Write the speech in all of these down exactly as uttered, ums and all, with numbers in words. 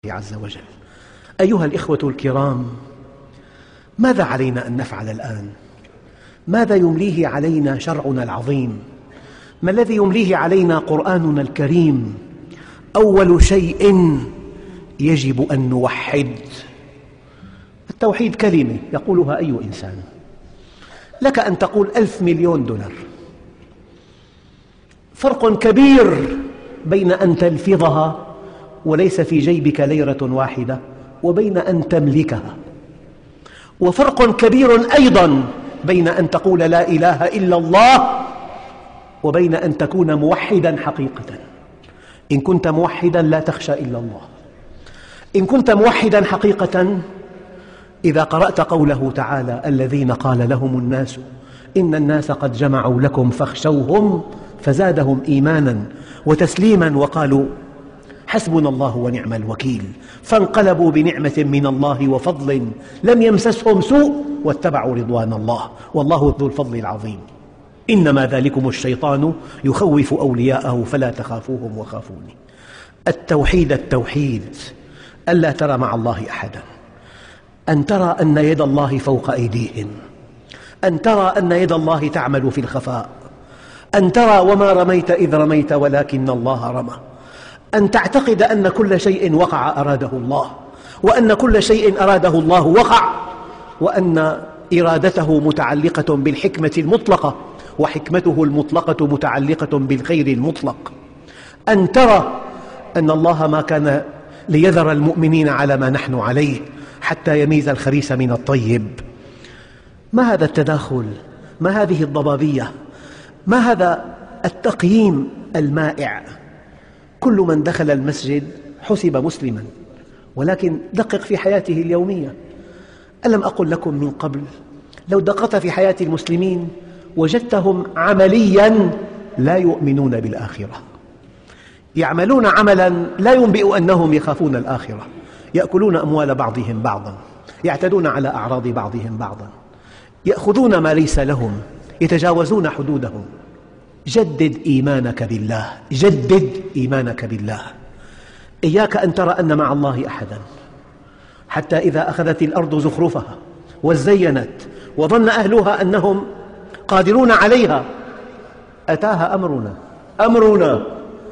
عز وجل. أيها الإخوة الكرام، ماذا علينا أن نفعل الآن؟ ماذا يمليه علينا شرعنا العظيم؟ ما الذي يمليه علينا قرآننا الكريم؟ أول شيء يجب أن نوحد. التوحيد كلمة يقولها أي إنسان. لك أن تقول ألف مليون دولار، فرق كبير بين أن تلفظها وليس في جيبك ليرة واحدة وبين أن تملكها، وفرق كبير أيضا بين أن تقول لا إله إلا الله وبين أن تكون موحدا حقيقة. إن كنت موحدا لا تخشى إلا الله. إن كنت موحدا حقيقة، إذا قرأت قوله تعالى الذين قال لهم الناس إن الناس قد جمعوا لكم فاخشوهم فزادهم إيمانا وتسليما وقالوا حسبنا الله ونعم الوكيل، فانقلبوا بنعمة من الله وفضل لم يمسسهم سوء واتبعوا رضوان الله والله ذو الفضل العظيم. إنما ذلكم الشيطان يخوف أولياءه فلا تخافوهم وخافوني. التوحيد التوحيد ألا ترى مع الله أحدا، أن ترى أن يد الله فوق أيديهم، أن ترى أن يد الله تعمل في الخفاء، أن ترى وما رميت إذ رميت ولكن الله رمى، أن تعتقد أن كل شيء وقع أراده الله، وأن كل شيء أراده الله وقع، وأن إرادته متعلقة بالحكمة المطلقة وحكمته المطلقة متعلقة بالخير المطلق. أن ترى أن الله ما كان ليذر المؤمنين على ما نحن عليه حتى يميز الخبيث من الطيب. ما هذا التداخل؟ ما هذه الضبابية؟ ما هذا التقييم المائع؟ كل من دخل المسجد حسب مسلما، ولكن دقق في حياته اليومية. ألم أقل لكم من قبل لو دققت في حياة المسلمين وجدتهم عمليا لا يؤمنون بالآخرة، يعملون عملا لا ينبئ أنهم يخافون الآخرة، يأكلون أموال بعضهم بعضا، يعتدون على أعراض بعضهم بعضا، يأخذون ما ليس لهم، يتجاوزون حدودهم. جدد إيمانك بالله، جدد إيمانك بالله. إياك أن ترى أن مع الله أحدا، حتى إذا أخذت الأرض زخرفها وزينت وظن أهلها أنهم قادرون عليها أتاها أمرنا أمرنا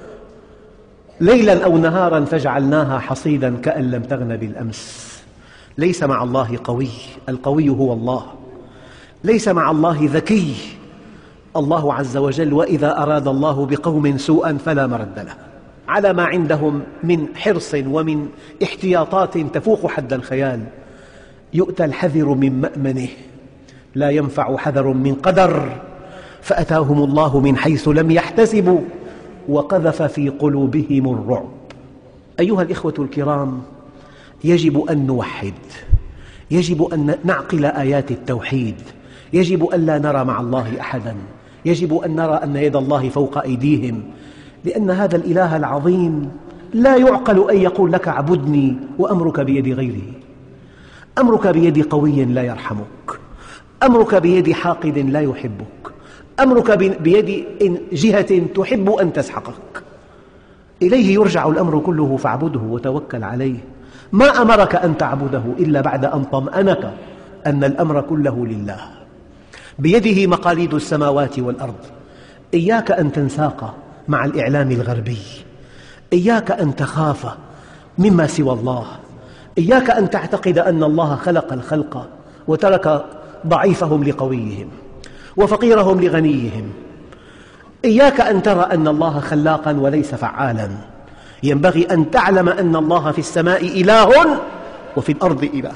ليلا أو نهارا فجعلناها حصيدا كأن لم تغن بالأمس. ليس مع الله قوي، القوي هو الله. ليس مع الله ذكي، الله عز وجل وإذا أراد الله بقوم سوءا فلا مرد له. على ما عندهم من حرص ومن احتياطات تفوق حد الخيال يؤتى الحذر من مأمنه، لا ينفع حذر من قدر، فأتاهم الله من حيث لم يحتسبوا وقذف في قلوبهم الرعب. أيها الإخوة الكرام، يجب أن نوحد، يجب أن نعقل آيات التوحيد، يجب أن لا نرى مع الله أحدا، يجب أن نرى أن يد الله فوق أيديهم، لأن هذا الإله العظيم لا يعقل أن يقول لك اعبدني وأمرك بيد غيره. أمرك بيد قوي لا يرحمك، أمرك بيد حاقد لا يحبك، أمرك بيد جهة تحب أن تسحقك. إليه يرجع الأمر كله فاعبده وتوكل عليه. ما أمرك أن تعبده إلا بعد أن طمأنك أن الأمر كله لله، بيده مقاليد السماوات والأرض. إياك أن تنساق مع الإعلام الغربي، إياك أن تخاف مما سوى الله، إياك أن تعتقد أن الله خلق الخلق وترك ضعيفهم لقويهم وفقيرهم لغنيهم. إياك أن ترى أن الله خلاقا وليس فعالا. ينبغي أن تعلم أن الله في السماء إله وفي الأرض إله.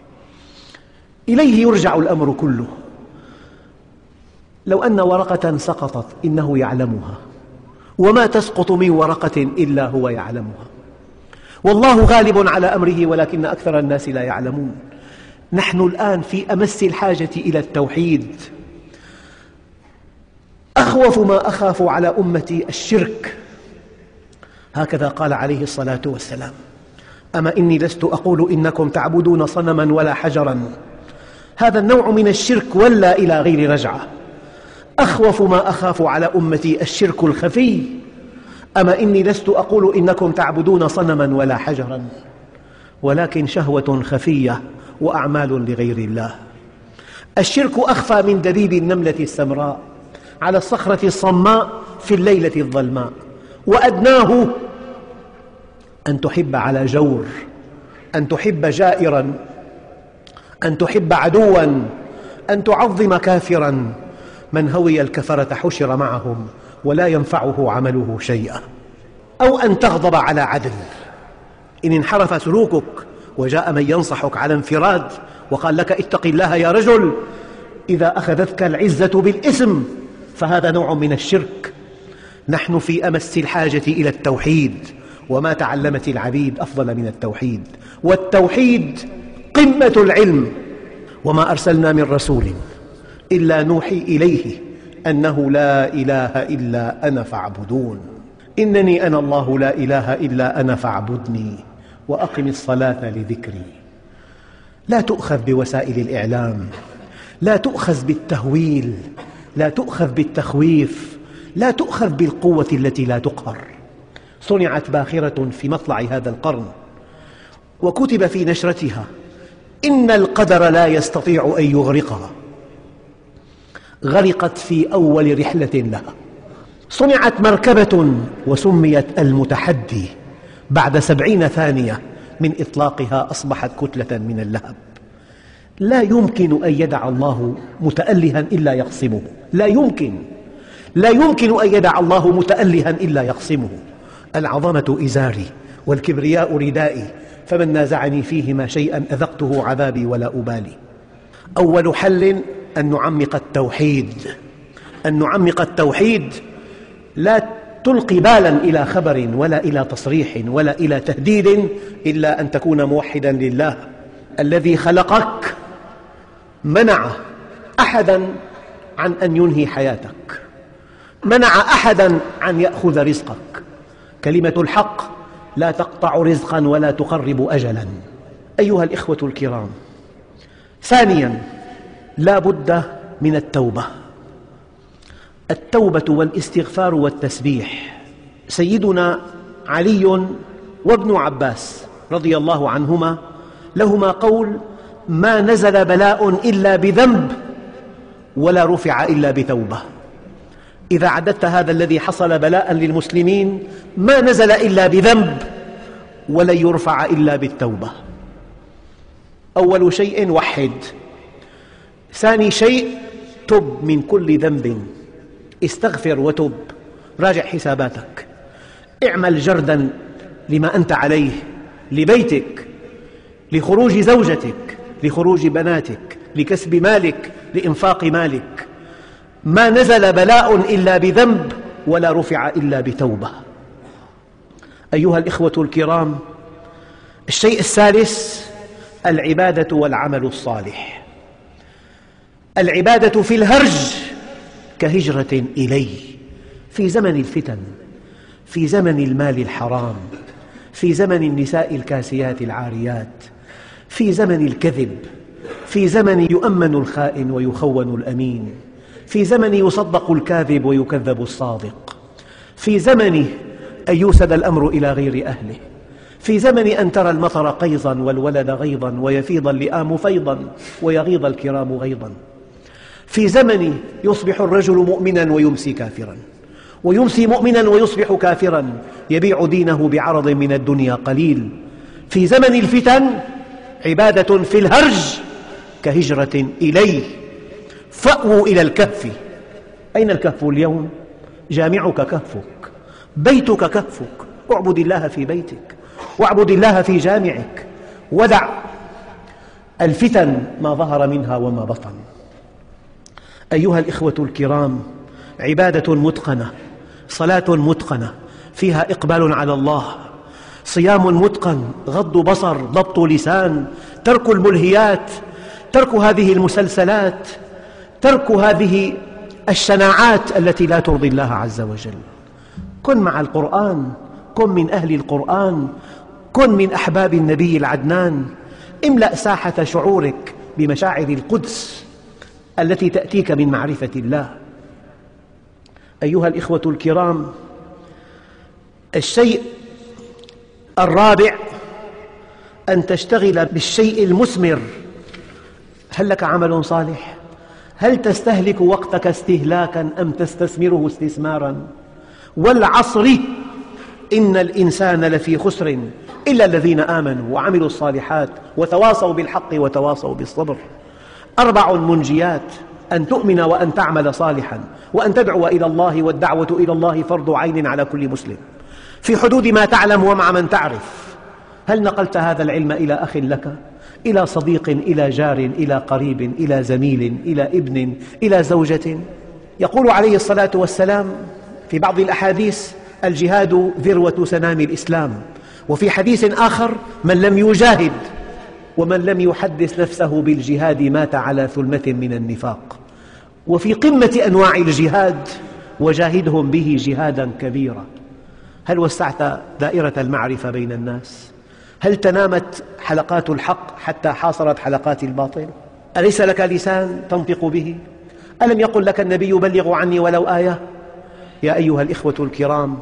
إليه يرجع الأمر كله. لو أن ورقة سقطت إنه يعلمها، وما تسقط من ورقة إلا هو يعلمها. والله غالب على أمره ولكن أكثر الناس لا يعلمون. نحن الآن في أمس الحاجة إلى التوحيد. أخوف ما أخاف على أمتي الشرك، هكذا قال عليه الصلاة والسلام: أما إني لست أقول إنكم تعبدون صنما ولا حجرا. هذا النوع من الشرك ولا إلى غير رجعة. أخوف ما أخاف على أمتي الشرك الخفي. أما إني لست أقول إنكم تعبدون صنما ولا حجرا. ولكن شهوة خفية وأعمال لغير الله. الشرك أخفى من دبيب النملة السمراء على الصخرة الصماء في الليلة الظلماء، وأدناه أن تحب على جور، أن تحب جائرا، أن تحب عدوا، أن تعظم كافرا. من هوي الكفرة حشر معهم ولا ينفعه عمله شيئا. أو أن تغضب على عدل، إن انحرف سلوكك وجاء من ينصحك على انفراد وقال لك اتق الله يا رجل، إذا أخذتك العزة بالإثم فهذا نوع من الشرك. نحن في أمس الحاجة إلى التوحيد، وما تعلمت العبيد أفضل من التوحيد، والتوحيد قمة العلم. وما أرسلنا من رسول إلا نوحي إليه أنه لا إله إلا أنا فاعبدون. إنني أنا الله لا إله إلا أنا فاعبدني وأقم الصلاة لذكري. لا تؤخذ بوسائل الإعلام، لا تؤخذ بالتهويل، لا تؤخذ بالتخويف، لا تؤخذ بالقوة التي لا تقهر. صنعت باخرة في مطلع هذا القرن وكتب في نشرتها إن القدر لا يستطيع أن يغرقها. غرقت في أول رحلة لها. صنعت مركبة وسميت المتحدي، بعد سبعين ثانية من إطلاقها أصبحت كتلة من اللهب. لا يمكن أن يدع الله متألها إلا يقسمه، لا يمكن لا يمكن أن يدع الله متألها إلا يقسمه. العظمة إزاري والكبرياء ردائي، فمن نازعني فيهما شيئا أذقته عذابي ولا أبالي. أول حل أن نعمق التوحيد، أن نعمق التوحيد. لا تلقي بالا إلى خبر ولا إلى تصريح ولا إلى تهديد إلا أن تكون موحدا لله. الذي خلقك منع أحدا عن أن ينهي حياتك، منع أحدا عن يأخذ رزقك. كلمة الحق لا تقطع رزقا ولا تقرب أجلا. أيها الإخوة الكرام، ثانيا لا بد من التوبة. التوبة والاستغفار والتسبيح. سيدنا علي وابن عباس رضي الله عنهما لهما قول: ما نزل بلاء إلا بذنب ولا رفع إلا بتوبة. إذا عددت هذا الذي حصل بلاء للمسلمين، ما نزل إلا بذنب ولن يرفع إلا بالتوبة. أول شيء وحد، ثاني شيء تب من كل ذنب، استغفر وتب، راجع حساباتك، اعمل جردا لما أنت عليه، لبيتك، لخروج زوجتك، لخروج بناتك، لكسب مالك، لإنفاق مالك. ما نزل بلاء إلا بذنب ولا رفع إلا بتوبة. أيها الإخوة الكرام، الشيء الثالث العبادة والعمل الصالح. العبادة في الهرج كهجرة إلي. في زمن الفتن، في زمن المال الحرام، في زمن النساء الكاسيات العاريات، في زمن الكذب، في زمن يؤمن الخائن ويخون الأمين، في زمن يصدق الكاذب ويكذب الصادق، في زمن أن يوسد الأمر إلى غير أهله، في زمن أن ترى المطر قيظا والولد غيظا ويفيض اللئام فيضا ويغيظ الكرام غيظا، في زمن يصبح الرجل مؤمنا ويمسي كافرا، ويمسي مؤمنا ويصبح كافرا، يبيع دينه بعرض من الدنيا قليل. في زمن الفتن عبادة في الهرج كهجرة إليه. فأووا إلى الكهف. أين الكهف اليوم؟ جامعك كهفك، بيتك كهفك. اعبد الله في بيتك، واعبد الله في جامعك، ودع الفتن ما ظهر منها وما بطن. أيها الإخوة الكرام، عبادة متقنة، صلاة متقنة فيها إقبال على الله، صيام متقن، غض بصر، ضبط لسان، ترك الملهيات، ترك هذه المسلسلات، ترك هذه الشناعات التي لا ترضي الله عز وجل. كن مع القرآن، كن من أهل القرآن، كن من أحباب النبي العدنان. املأ ساحة شعورك بمشاعر القدس التي تأتيك من معرفة الله. أيها الإخوة أن تشتغل بالشيء المثمر. هل لك عمل صالح؟ هل تستهلك وقتك استهلاكاً أم تستثمره استثماراً؟ والعصر إن الإنسان لفي خسر إلا الذين آمنوا وعملوا الصالحات وتواصوا بالحق وتواصوا بالصبر. أربع منجيات: أن تؤمن وأن تعمل صالحاً وأن تدعو إلى الله، والدعوة إلى الله فرض عين على كل مسلم في حدود ما تعلم ومع من تعرف. هل نقلت هذا العلم إلى أخ لك، إلى صديق، إلى جار، إلى قريب، إلى زميل، إلى ابن، إلى زوجة؟ يقول عليه الصلاة والسلام في بعض الأحاديث: الجهاد ذروة سنام الإسلام. وفي حديث آخر: من لم يجاهد ومن لم يحدث نفسه بالجهاد مات على ثلمة من النفاق. وفي قمة أنواع الجهاد: وجاهدهم به جهادا كبيرا. هل وسعت دائرة المعرفة بين الناس؟ هل تنامت حلقات الحق حتى حاصرت حلقات الباطل؟ أليس لك لسان تنطق به؟ ألم يقل لك النبي: بلغوا عني ولو آية؟ يا أيها الإخوة الكرام،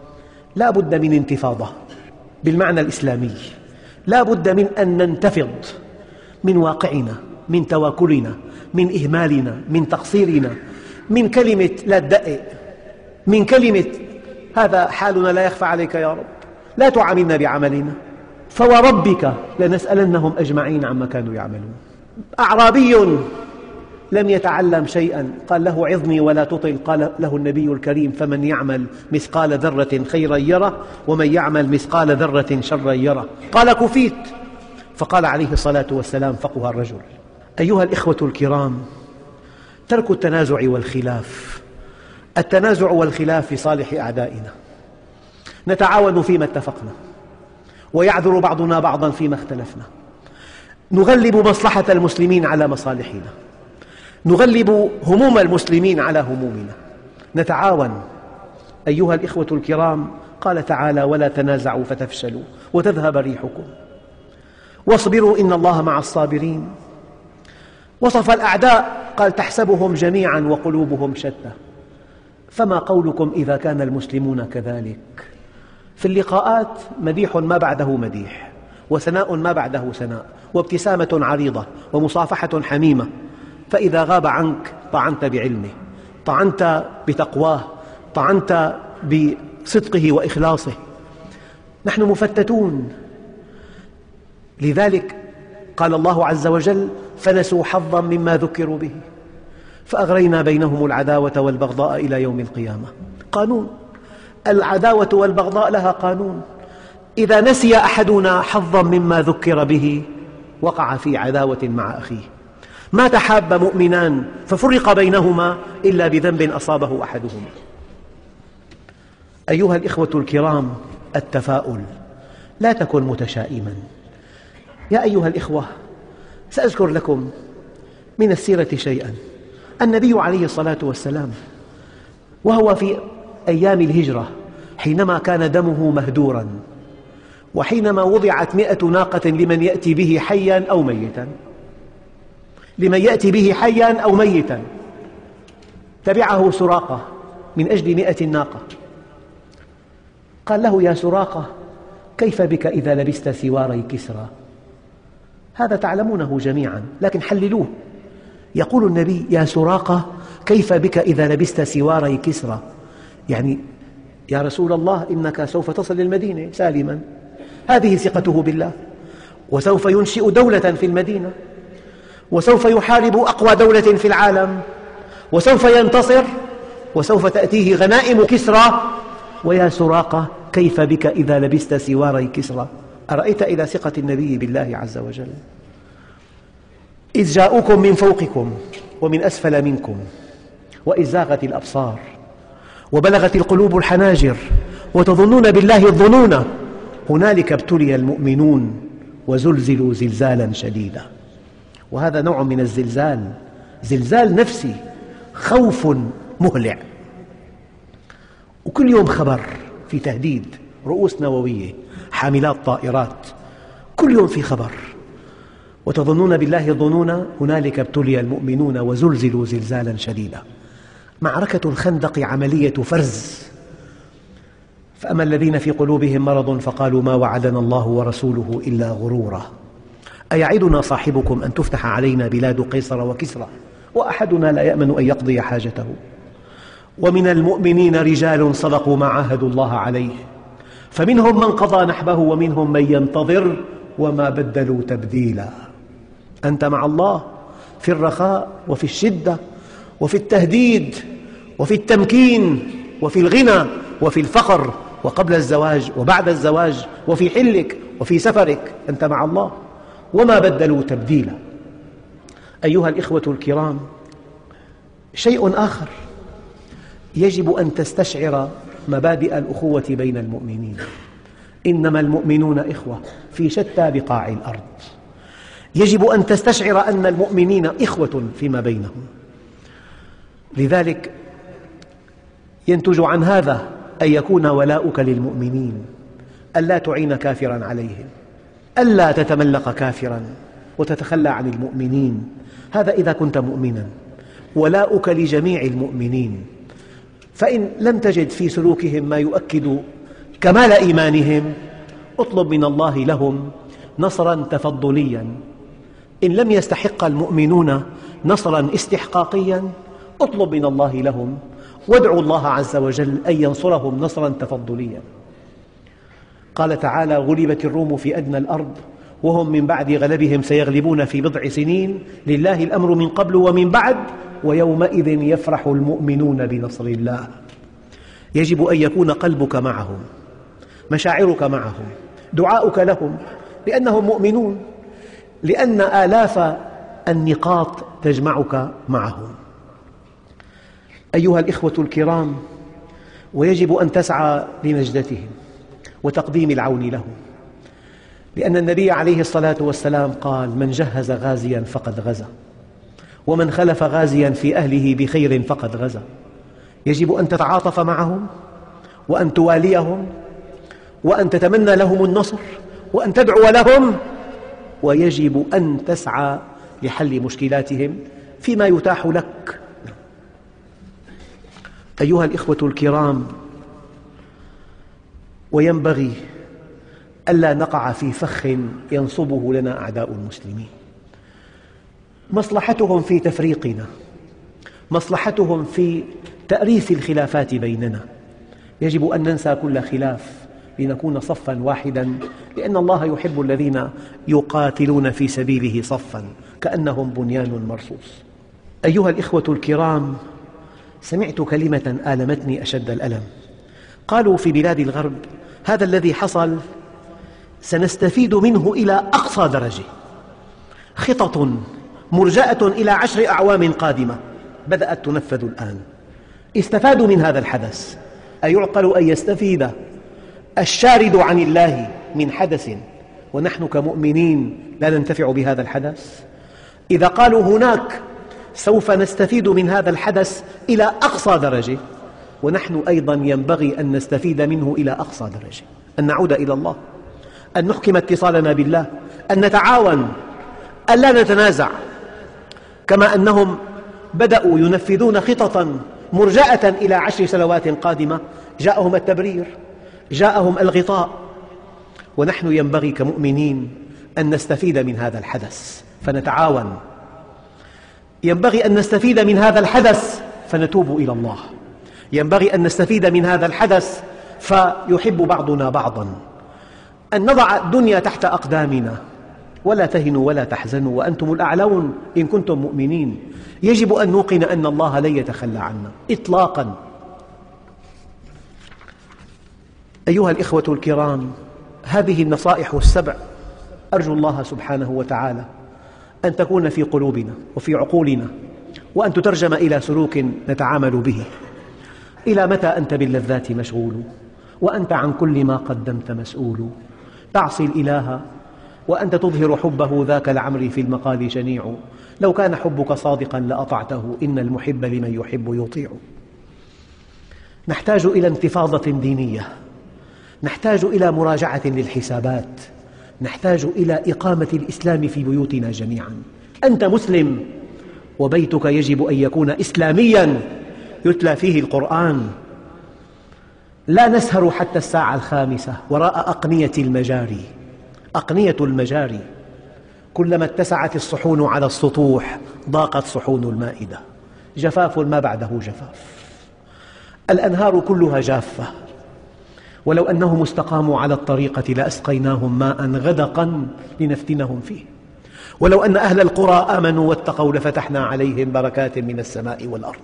لا بد من انتفاضة بالمعنى الإسلامي، لا بد من أن ننتفض من واقعنا، من تواكلنا، من إهمالنا، من تقصيرنا، من كلمة لا تدقق، من كلمة هذا حالنا لا يخفى عليك يا رب، لا تعاملنا بعملنا. فوربك لنسألنهم أجمعين عما كانوا يعملون. أعرابي لم يتعلم شيئا قال له: عظني ولا تطل. قال له النبي الكريم: فمن يعمل مثقال ذرة خيرا يره ومن يعمل مثقال ذرة شرا يره. قال: كفيت. فقال عليه الصلاة والسلام: فقه الرجل. أيها الإخوة الكرام، ترك التنازع والخلاف. التنازع والخلاف في صالح أعدائنا، نتعاون فيما اتفقنا ويعذر بعضنا بعضا فيما اختلفنا، نغلب مصلحة المسلمين على مصالحنا، نغلب هموم المسلمين على همومنا، نتعاون. أيها الإخوة الكرام، قال تعالى: ولا تنازعوا فتفشلوا وتذهب ريحكم واصبروا إن الله مع الصابرين. وصف الأعداء قال: تحسبهم جميعا وقلوبهم شتى. فما قولكم إذا كان المسلمون كذلك؟ في اللقاءات مديح ما بعده مديح، وثناء ما بعده ثناء، وابتسامة عريضة، ومصافحة حميمة. فإذا غاب عنك طعنت بعلمه، طعنت بتقواه، طعنت بصدقه وإخلاصه. نحن مفتتون. لذلك قال الله عز وجل: فنسوا حظا مما ذكروا به فأغرينا بينهم العداوة والبغضاء إلى يوم القيامة. قانون العداوة والبغضاء لها قانون. إذا نسي أحدنا حظا مما ذكر به وقع في عداوة مع أخيه. ما تحاب مؤمنان ففرق بينهما إلا بذنب أصابه أحدهما. أيها الإخوة الكرام، التفاؤل. لا تكن متشائما. يا أيها الإخوة، سأذكر لكم من السيرة شيئا. النبي عليه الصلاة والسلام وهو في أيام الهجرة، حينما كان دمه مهدوراً، وحينما وضعت مئة ناقة لمن يأتي به حياً أو ميتاً، لمن يأتي به حياً أو ميتاً، تبعه سراقة من أجل مئة ناقة. قال له: يا سراقة، كيف بك إذا لبست سواري كسرى؟ هذا تعلمونه جميعاً، لكن حللوه. يقول النبي: يا سراقة، كيف بك إذا لبست سواري كسرى؟ يعني يا رسول الله، إنك سوف تصل المدينة سالماً. هذه ثقته بالله، وسوف ينشئ دولة في المدينة، وسوف يحارب أقوى دولة في العالم، وسوف ينتصر، وسوف تأتيه غنائم كسرى. ويا سراقة، كيف بك إذا لبست سواري كسرى؟ أرأيت إلى ثقة النبي بالله عز وجل؟ إذ جاءوكم من فوقكم ومن أسفل منكم وإذ زاغت الأبصار وبلغت القلوب الحناجر وتظنون بالله الظنون هنالك ابتلي المؤمنون وزلزلوا زلزالا شديدا. وهذا نوع من الزلزال، زلزال نفسي، خوف مهلع. وكل يوم خبر في تهديد، رؤوس نووية، حاملات طائرات، كل يوم في خبر. وتظنون بالله الظنون هنالك ابتلي المؤمنون وزلزلوا زلزالا شديدا. معركة الخندق عملية فرز، فأما الذين في قلوبهم مرض فقالوا ما وعدنا الله ورسوله إلا غرورا أيعدنا صاحبكم أن تفتح علينا بلاد قيصر وكسرى وأحدنا لا يأمن أن يقضي حاجته ومن المؤمنين رجال صدقوا ما عاهدوا الله عليه فمنهم من قضى نحبه ومنهم من ينتظر وما بدلوا تبديلا. أنت مع الله في الرخاء وفي الشدة وفي التهديد وفي التمكين وفي الغنى وفي الفقر وقبل الزواج وبعد الزواج وفي حلك وفي سفرك، أنت مع الله وما بدلوا تبديلا. أيها الإخوة الكرام، شيء آخر يجب أن تستشعر مبادئ الأخوة بين المؤمنين. إنما المؤمنون إخوة في شتى بقاع الأرض. يجب أن تستشعر أن المؤمنين إخوة فيما بينهم. لذلك ينتج عن هذا أن يكون ولاؤك للمؤمنين، ألا تعين كافراً عليهم، ألا تتملق كافراً وتتخلى عن المؤمنين. هذا إذا كنت مؤمناً. ولاؤك لجميع المؤمنين، فإن لم تجد في سلوكهم ما يؤكد كمال إيمانهم اطلب من الله لهم نصراً تفضلياً. إن لم يستحق المؤمنون نصراً استحقاقياً اطلب من الله لهم وادعوا الله عز وجل أن ينصرهم نصراً تفضلياً. قال تعالى: غلبت الروم في أدنى الأرض وهم من بعد غلبهم سيغلبون في بضع سنين لله الأمر من قبل ومن بعد ويومئذ يفرح المؤمنون بنصر الله. يجب أن يكون قلبك معهم، مشاعرك معهم، دعاؤك لهم، لأنهم مؤمنون، لأن آلاف النقاط تجمعك معهم. أيها الإخوة الكرام، ويجب أن تسعى لنجدتهم وتقديم العون لهم، لأن النبي عليه الصلاة والسلام قال: من جهز غازياً فقد غزا، ومن خلف غازياً في أهله بخير فقد غزا. يجب أن تتعاطف معهم وأن تواليهم وأن تتمنى لهم النصر وأن تدعو لهم، ويجب أن تسعى لحل مشكلاتهم فيما يتاح لك. أيها الإخوة الكرام، وينبغي ألا نقع في فخ ينصبه لنا أعداء المسلمين. مصلحتهم في تفريقنا، مصلحتهم في تأريث الخلافات بيننا. يجب أن ننسى كل خلاف لنكون صفاً واحداً، لأن الله يحب الذين يقاتلون في سبيله صفاً كأنهم بنيان مرصوص. أيها الإخوة الكرام، سمعت كلمة آلمتني أشد الألم. قالوا في بلاد الغرب: هذا الذي حصل سنستفيد منه إلى أقصى درجة. خطط مرجأة إلى عشر أعوام قادمة بدأت تنفذ الآن. استفادوا من هذا الحدث. أيعقل أن يستفيد الشارد عن الله من حدث ونحن كمؤمنين لا ننتفع بهذا الحدث؟ إذا قالوا هناك سوف نستفيد من هذا الحدث إلى أقصى درجة، ونحن أيضاً ينبغي أن نستفيد منه إلى أقصى درجة، أن نعود إلى الله، أن نحكم اتصالنا بالله، أن نتعاون، أن لا نتنازع. كما أنهم بدأوا ينفذون خططاً مرجأة إلى عشر سنوات قادمة، جاءهم التبرير، جاءهم الغطاء. ونحن ينبغي كمؤمنين أن نستفيد من هذا الحدث فنتعاون. ينبغي أن نستفيد من هذا الحدث فنتوب إلى الله. ينبغي أن نستفيد من هذا الحدث فيحب بعضنا بعضاً. أن نضع الدنيا تحت أقدامنا، ولا تهنوا ولا تحزنوا وأنتم الأعلون إن كنتم مؤمنين. يجب أن نوقن أن الله لن يتخلى عنا إطلاقاً. أيها الإخوة الكرام، هذه النصائح السبع أرجو الله سبحانه وتعالى أن تكون في قلوبنا وفي عقولنا، وأن تترجم إلى سلوك نتعامل به. إلى متى أنت باللذات مشغول وأنت عن كل ما قدمت مسؤول؟ تعصي الإله وأنت تظهر حبه، ذاك العمر في المقال شنيع. لو كان حبك صادقاً لأطعته، إن المحب لمن يحب يطيع. نحتاج إلى انتفاضة دينية، نحتاج إلى مراجعة للحسابات، نحتاج إلى إقامة الإسلام في بيوتنا جميعاً. أنت مسلم وبيتك يجب أن يكون إسلامياً يتلى فيه القرآن. لا نسهر حتى الساعة الخامسة وراء أقنية المجاري. أقنية المجاري كلما اتسعت الصحون على السطوح ضاقت صحون المائدة. جفاف ما بعده جفاف. الأنهار كلها جافة، ولو أنهم استقاموا على الطريقة لأسقيناهم ماء غدقا لنفتنهم فيه. ولو أن أهل القرى آمنوا واتقوا لفتحنا عليهم بركات من السماء والأرض.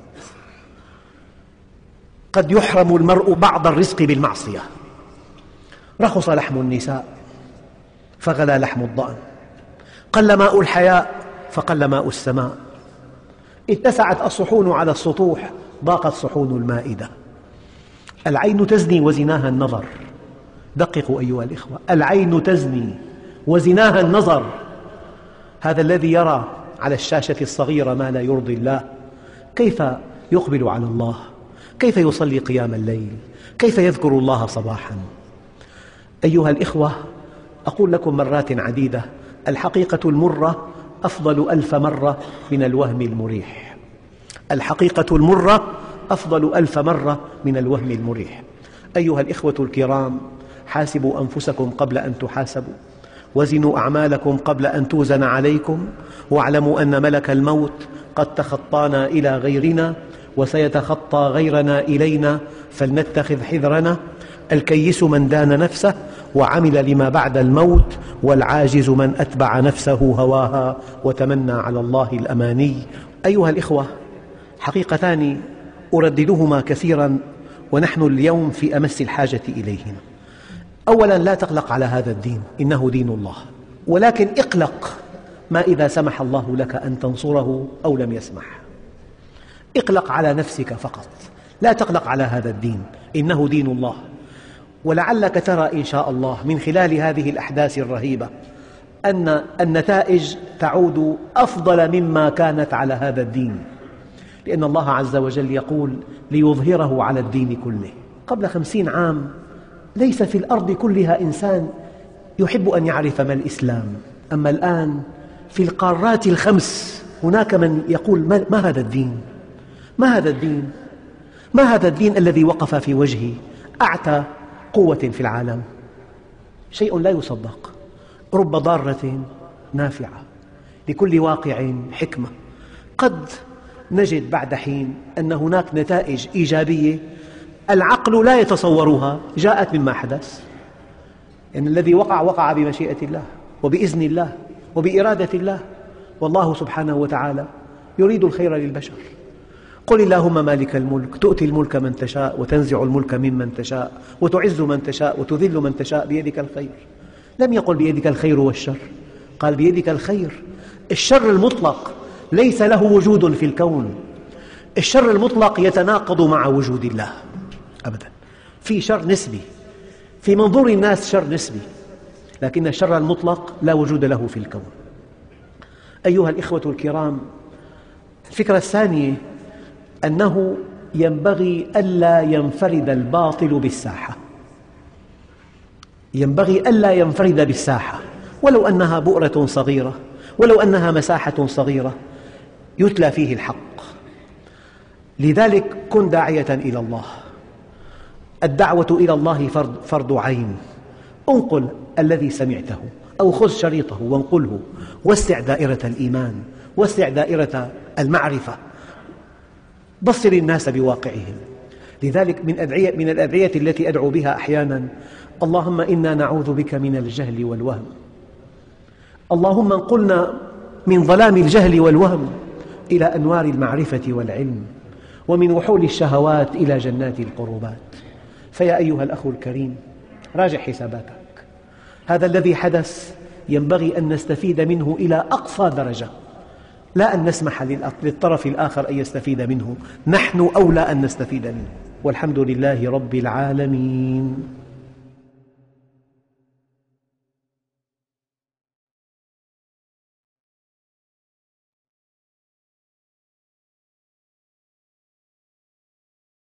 قد يحرم المرء بعض الرزق بالمعصية. رخص لحم النساء فغلى لحم الضأن، قل ماء الحياء فقل ماء السماء. اتسعت الصحون على السطوح ضاقت صحون المائدة. العين تزني وزناها النظر. دققوا أيها الإخوة، العين تزني وزناها النظر. هذا الذي يرى على الشاشة الصغيرة ما لا يرضي الله كيف يقبل على الله، كيف يصلي قيام الليل، كيف يذكر الله صباحا. أيها الإخوة، أقول لكم مرات عديدة: الحقيقة المرة أفضل ألف مرة من الوهم المريح. الحقيقة المرة أفضل ألف مرة من الوهم المريح. أيها الإخوة الكرام، حاسبوا أنفسكم قبل أن تحاسبوا، وزنوا أعمالكم قبل أن توزن عليكم، واعلموا أن ملك الموت قد تخطانا إلى غيرنا وسيتخطى غيرنا إلينا، فلنتخذ حذرنا. الكيس من دان نفسه وعمل لما بعد الموت، والعاجز من أتبع نفسه هواها وتمنى على الله الأماني. أيها الإخوة، حقيقتان أرددهما كثيرا ونحن اليوم في أمس الحاجة إليهما. أولا، لا تقلق على هذا الدين، إنه دين الله، ولكن اقلق ما إذا سمح الله لك أن تنصره أو لم يسمح. اقلق على نفسك فقط، لا تقلق على هذا الدين، إنه دين الله. ولعلك ترى إن شاء الله من خلال هذه الأحداث الرهيبة أن النتائج تعود أفضل مما كانت على هذا الدين، لأن الله عز وجل يقول: ليظهره على الدين كله. قبل خمسين عام ليس في الأرض كلها إنسان يحب أن يعرف ما الإسلام، أما الآن في القارات الخمس هناك من يقول: ما هذا الدين؟ ما هذا الدين؟ ما هذا الدين الذي وقف في وجه أعتى قوة في العالم؟ شيء لا يصدق. رب ضارة نافعة، لكل واقع حكمة. قد نجد بعد حين أن هناك نتائج إيجابية العقل لا يتصورها جاءت مما حدث، يعني الذي وقع وقع بمشيئة الله وبإذن الله وبإرادة الله، والله سبحانه وتعالى يريد الخير للبشر. قل اللهم مالك الملك تؤتي الملك من تشاء وتنزع الملك ممن تشاء وتعز من تشاء وتذل من تشاء بيدك الخير. لم يقل بيدك الخير والشر، قال بيدك الخير. الشر المطلق ليس له وجود في الكون. الشر المطلق يتناقض مع وجود الله أبدا. في شر نسبي، في منظور الناس شر نسبي، لكن الشر المطلق لا وجود له في الكون. أيها الإخوة الكرام، الفكرة الثانية أنه ينبغي ألا ينفرد الباطل بالساحة. ينبغي ألا ينفرد بالساحة، ولو أنها بؤرة صغيرة، ولو أنها مساحة صغيرة يتلى فيه الحق. لذلك كن داعية إلى الله. الدعوة إلى الله فرض, فرض عين. انقل الذي سمعته أو خذ شريطه وانقله، وسع دائرة الإيمان، وسع دائرة المعرفة، بصر الناس بواقعهم. لذلك من, أدعية من الأدعية التي أدعو بها أحيانا: اللهم إنا نعوذ بك من الجهل والوهم. اللهم انقلنا من ظلام الجهل والوهم إلى أنوار المعرفة والعلم، ومن وحول الشهوات إلى جنات القربات. فيا أيها الأخ الكريم، راجع حساباتك. هذا الذي حدث ينبغي أن نستفيد منه إلى أقصى درجة، لا أن نسمح للطرف الآخر أن يستفيد منه. نحن أولى أن نستفيد منه، والحمد لله رب العالمين.